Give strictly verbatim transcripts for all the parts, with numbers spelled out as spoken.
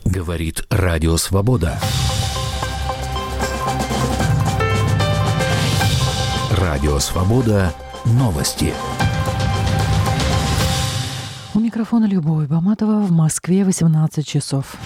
Говорит Радио Свобода. Радио Свобода. Новости. У микрофона Любовь Баматова. В Москве восемнадцать часов.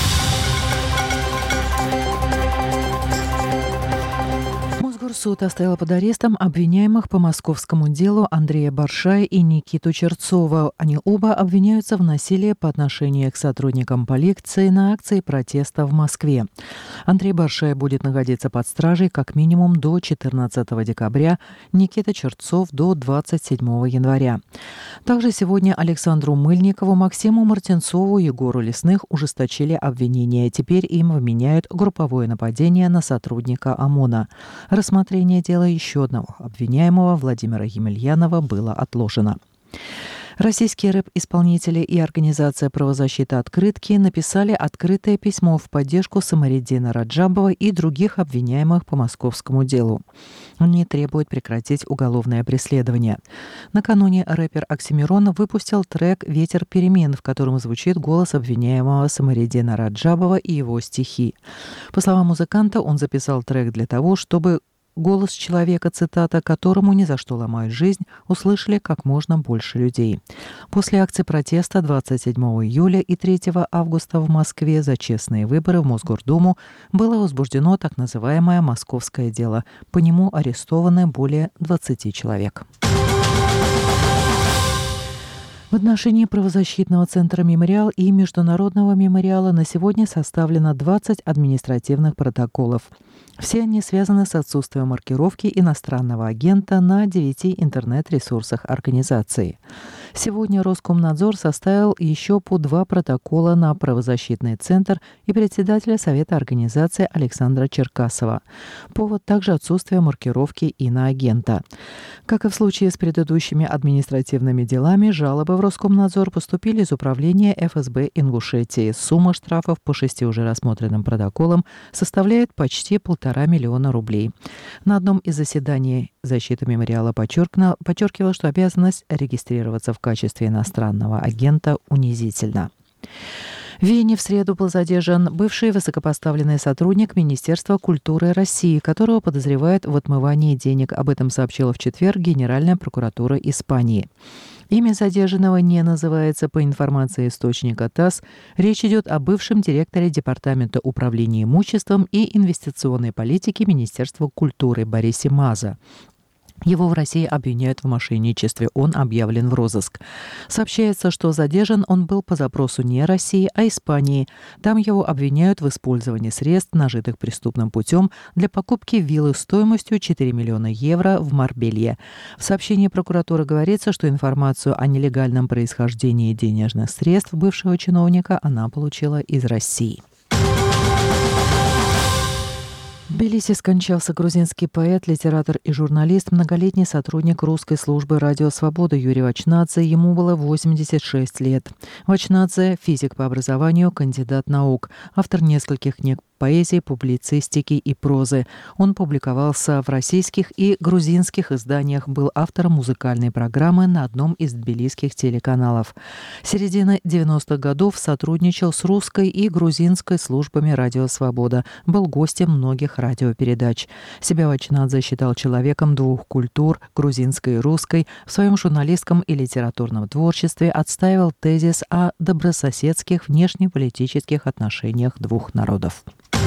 Суд оставил под арестом обвиняемых по московскому делу Андрея Баршая и Никиту Черцова. Они оба обвиняются в насилии по отношению к сотрудникам полиции на акции протеста в Москве. Андрей Баршай будет находиться под стражей как минимум до четырнадцатого декабря, Никита Черцов до двадцать седьмого января. Также сегодня Александру Мыльникову, Максиму Мартинцову и Егору Лесных ужесточили обвинения. Теперь им вменяют групповое нападение на сотрудника ОМОНа. Рассмотрение дела еще одного обвиняемого Владимира Емельянова было отложено. Российские рэп-исполнители и организация правозащиты «Открытки» написали открытое письмо в поддержку Самариддина Раджабова и других обвиняемых по московскому делу. Они требуют прекратить уголовное преследование. Накануне рэпер Оксимирон выпустил трек «Ветер перемен», в котором звучит голос обвиняемого Самариддина Раджабова и его стихи. По словам музыканта, он записал трек для того, чтобы голос человека, цитата, «которому ни за что ломают жизнь», услышали как можно больше людей. После акции протеста двадцать седьмого июля и третьего августа в Москве за честные выборы в Мосгордуму было возбуждено так называемое «Московское дело». По нему арестованы более двадцати человек. В отношении правозащитного центра «Мемориал» и Международного мемориала на сегодня составлено двадцать административных протоколов. Все они связаны с отсутствием маркировки иностранного агента на девяти интернет-ресурсах организации. Сегодня Роскомнадзор составил еще по два протокола на правозащитный центр и председателя Совета организации Александра Черкасова. Повод также отсутствие маркировки иноагента. Как и в случае с предыдущими административными делами, жалобы в Роскомнадзор поступили из управления эф эс бэ Ингушетии. Сумма штрафов по шести уже рассмотренным протоколам составляет почти полтора миллиона рублей. На одном из заседаний защита мемориала подчеркнула, подчеркивала, что обязанность регистрироваться в качестве иностранного агента унизительна. В Вене в среду был задержан бывший высокопоставленный сотрудник Министерства культуры России, которого подозревают в отмывании денег. Об этом сообщила в четверг Генеральная прокуратура Испании. Имя задержанного не называется. По информации источника ТАСС, речь идет о бывшем директоре Департамента управления имуществом и инвестиционной политики Министерства культуры Борисе Маза. Его в России обвиняют в мошенничестве. Он объявлен в розыск. Сообщается, что задержан он был по запросу не России, а Испании. Там его обвиняют в использовании средств, нажитых преступным путем, для покупки виллы стоимостью четыре миллиона евро в Марбелье. В сообщении прокуратуры говорится, что информацию о нелегальном происхождении денежных средств бывшего чиновника она получила из России. В Тбилиси скончался грузинский поэт, литератор и журналист, многолетний сотрудник русской службы «Радио Свобода» Юрий Вачнадзе. Ему было восемьдесят шесть лет. Вачнадзе – физик по образованию, кандидат наук, автор нескольких книг поэзии, публицистики и прозы. Он публиковался в российских и грузинских изданиях, был автором музыкальной программы на одном из тбилисских телеканалов. С середины девяностых годов сотрудничал с русской и грузинской службами «Радио Свобода», был гостем многих радиопередач. Себя Вачнадзе считал человеком двух культур, грузинской и русской. В своем журналистском и литературном творчестве отстаивал тезис о добрососедских внешнеполитических отношениях двух народов.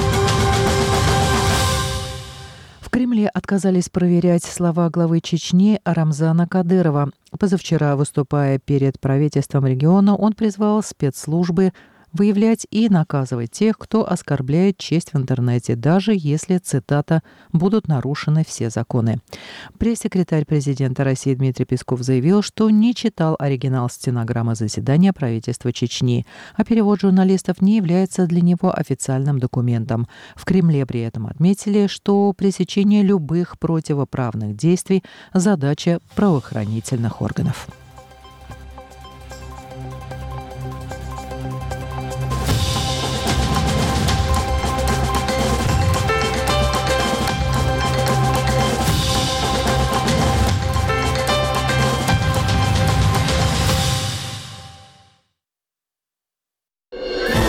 В Кремле отказались проверять слова главы Чечни Рамзана Кадырова. Позавчера, выступая перед правительством региона, он призвал спецслужбы выявлять и наказывать тех, кто оскорбляет честь в интернете, даже если, цитата, «будут нарушены все законы». Пресс-секретарь президента России Дмитрий Песков заявил, что не читал оригинал стенограммы заседания правительства Чечни, а перевод журналистов не является для него официальным документом. В Кремле при этом отметили, что пресечение любых противоправных действий – задача правоохранительных органов.